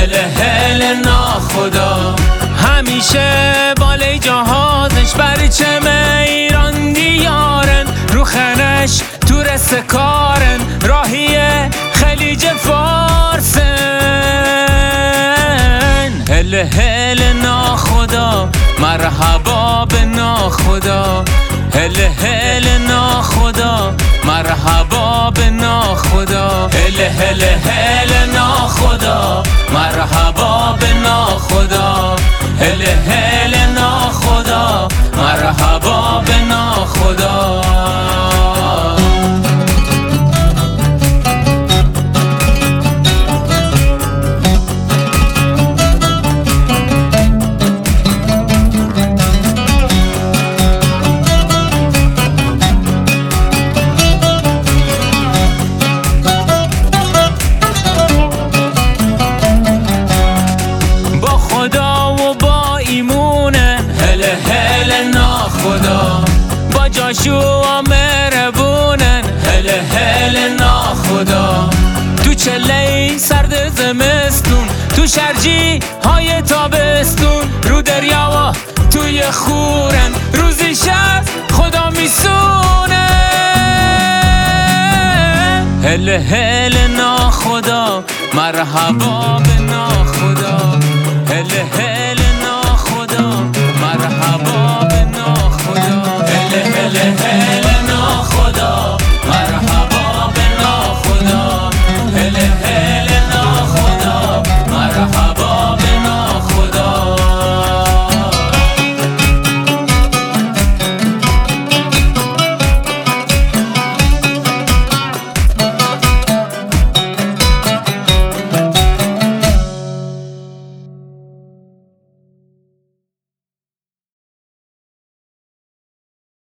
هل هل ناخدا. همیشه بالای جهازش پرچم ایران دیارن، رو خنش تو رستکارن، راهی خلیج فارسن. هل هل ناخدا مرحبا به ناخدا، هل هل ناخدا مرحبا به ناخدا، هل هل هل ناخدا مرحبا به ناخدا، هل هل ناخدا مرحبا به ناخدا. با جاشوا مهربونن، هل هل ناخدا. تو چله سرد زمستون، تو شرجی های تابستون، رو دریا و توی خورن، روزی شب خدا میسونه. هل هل ناخدا مرحبا به ناخدا، هل هل ناخدا مرحبا به ناخدا، هل هل هل